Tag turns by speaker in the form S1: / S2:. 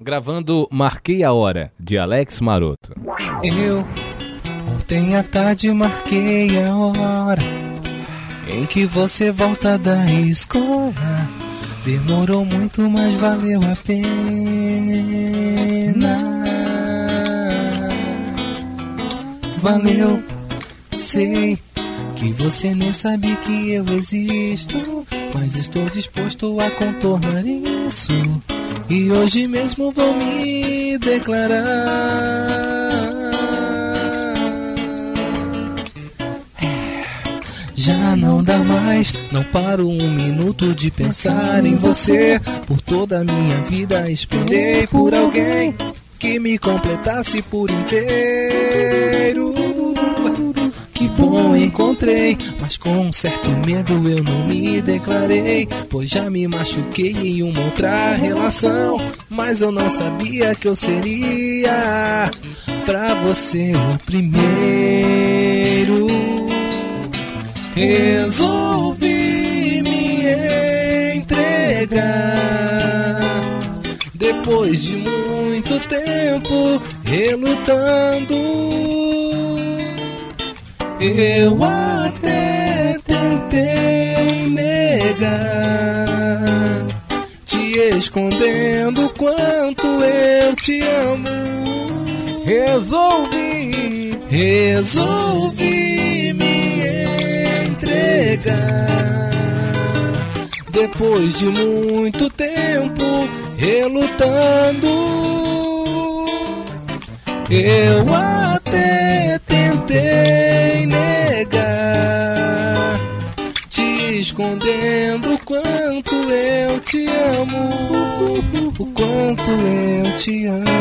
S1: Gravando Marquei a Hora, de Alex Maroto.
S2: Eu ontem à tarde marquei a hora em que você volta da escola. Demorou muito, mas valeu a pena. Valeu, sei que você nem sabe que eu existo, mas estou disposto a contornar isso. E hoje mesmo vou me declarar. Já não dá mais, não paro um minuto de pensar em você. Por toda a minha vida esperei por alguém que me completasse por inteiro. Que bom encontrei, mas com um certo medo eu não me declarei, pois já me machuquei em uma outra relação, mas eu não sabia que eu seria pra você o primeiro. Resolvi me entregar depois de muito tempo relutando. Eu até tentei negar, te escondendo quanto eu te amo. Resolvi me entregar depois de muito tempo relutando. Eu até tentei negar, te escondendo o quanto eu te amo, o quanto eu te amo.